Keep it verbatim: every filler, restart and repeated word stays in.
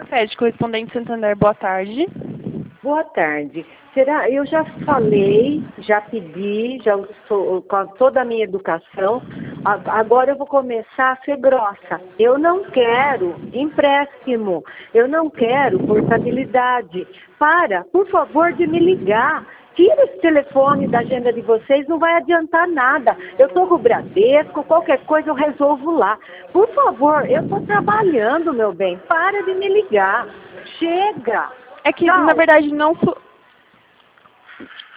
Fed, correspondente Santander, boa tarde. Boa tarde. Será? Eu já falei, já pedi, já sou, com toda a minha educação. Agora eu vou começar a ser grossa. Eu não quero empréstimo. Eu não quero portabilidade. Para, por favor, de me ligar. Tira esse telefone da agenda de vocês, não vai adiantar nada. Eu estou com o Bradesco, qualquer coisa eu resolvo lá. Por favor, eu estou trabalhando, meu bem. Para de me ligar. Chega. É que, Tchau. na verdade, não...